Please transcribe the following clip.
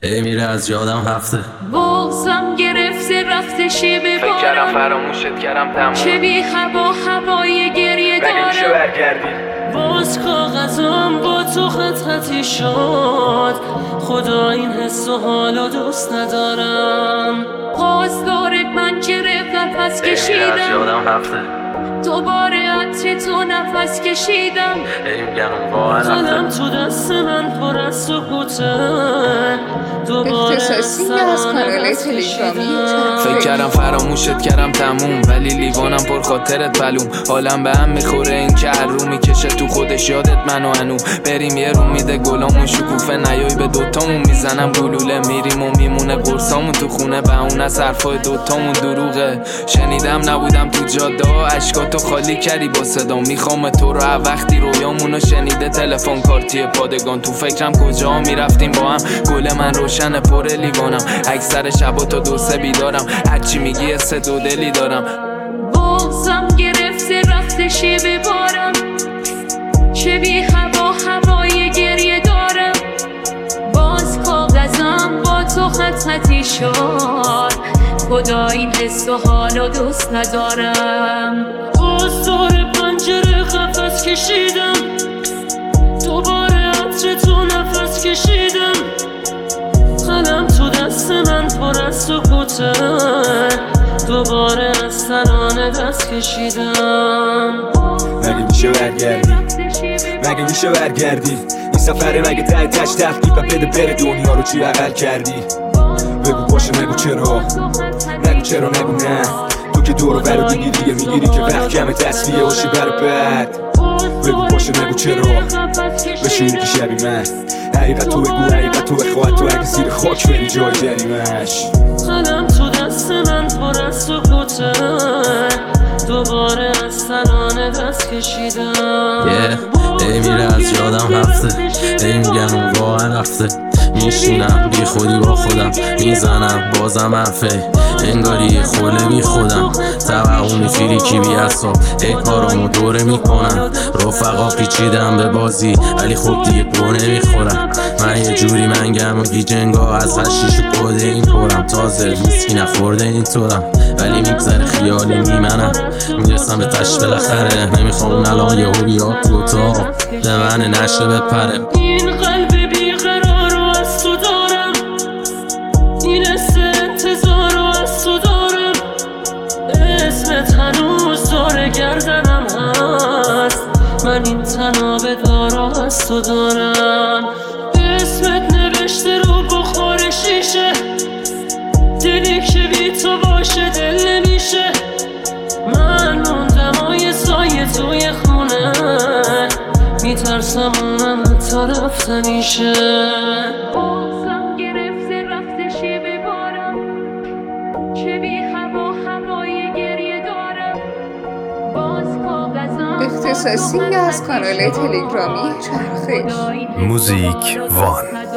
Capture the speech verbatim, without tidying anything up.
ای میره از یادم هفته بغزم گرفته رفته شیب فکر کردم فراموشت کردم تموم چه بی هوا هوای گریه مگه میشه دارم برگردی باز کاغذم با تو خط خطی شد خدا این حس و حالو دوست ندارم باز دور پنجره نفس ای میره از کشیدم یادم هفته دوباره عطر تو نفس کشیدم ای میگم واقعا قلم هفته تو دست من پر از سکوته دوباره اختصاصی از کانال تلگرامی فکر کردم فراموشت کردم تموم ولی لیوانم پر خاطرت پلوم حالم به هم میخوره این که هر رو میکشه تو خودش یادت منو انو بریم یه رو میده گلامون شکوفه نیای به دوتامون میزنم گلوله میریم و میمونه قرصامون تو خونه به اون از حرفای دوتامون دروغه شنیدم نبودم تو جاده ها عشقاتو خالی کردی با صدا میخوام تو رو وقتی رویامونو شنیده تلفن کارتی پادگان تو فکرم کجا میرفتیم با هم گل من روشن پر لیوانم اکثر شبا تا دو سه بیدارم هرچی میگی سه دو دلی دارم بغزم گرفته رفته شیب بارم چه بی هوا هوای گریه دارم باز کاغذم با تو خط خطی شد خدا این حس و حالو دوست ندارم باز دور پنجره قفس کشیدم دوباره عطر تو نفس کشیدم قلم تو دست من پر از سکوته دوباره از ترانه دست کشیدم مگه میشه برگردی مگه میشه برگردی این سفره مگه ته تش تفکیف و بده بره دنیا رو چی بغل کردی بگو باشه نگو چرا نگو چرا نگو نه تو که دورو برو دیگی دیگه میگیری که وقت کمه تصفیه باشی برو بعد بگو باشه نگو چرا بشی که شبی من حقیقت تو بگو حقیقت تو بخواه تو اگه زیر خاک بری جای جریمش قلم تو دست من پر از سکوته دوباره از ترانه دست کشیدم yeah. ای میره از یادم هفته ای میگم واقعا هفته میشینم بی خودی با خودم میزنم بازم حرفه انگاری خوله بی خودم توقع میفیری کی بی اصاب ای کارامو دوره میکنم رفقا پیچیدم به بازی ولی خب دیگه گوه نمیخورم من یه جوری منگم و گیجنگا از هشیش و کده این پرم تازه ویسکی نخورده این طورم ولی میگذره خیالی میمنم میرسم به تش بالاخره نمیخوام اون الان یه هو بیاد تو اتاق به من نشه بپره این قلب بیقرار رو از تو دارم این حس انتظار رو از تو دارم اسمت هنوز داره گردنم هست من این تنابه دارا از تو دارم اسمت نوشته رو بخار شیشه دلی که بی تو باشه دل نمیشه من موندم و یه سایه توی خونه میترسم اونم طرف نمیشه بغزم گرفته رفته شیب بارم چه بی هوا هوای گریه دارم باز کاغذم اختصاصی از کانال تلگرامی چرخش موزیک وان.